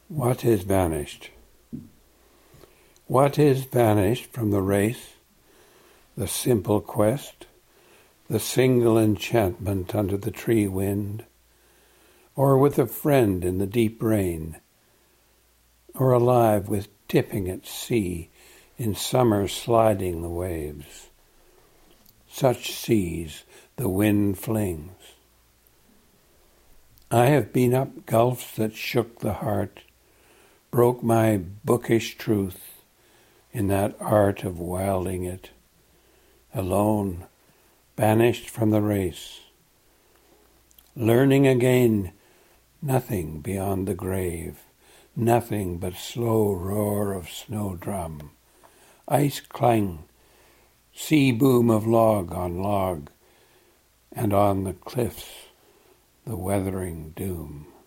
What is vanished? What is vanished from the race, the simple quest, the single enchantment under the tree wind, or with a friend in the deep rain, or alive with tipping at sea in summer sliding the waves? Such seas the wind flings. I have been up gulfs that shook the heart, broke my bookish truth in that art of wilding it, alone, banished from the race, learning again nothing beyond the grave, nothing but slow roar of snowdrum, ice clang, sea boom of log on log, and on the cliffs the weathering doom.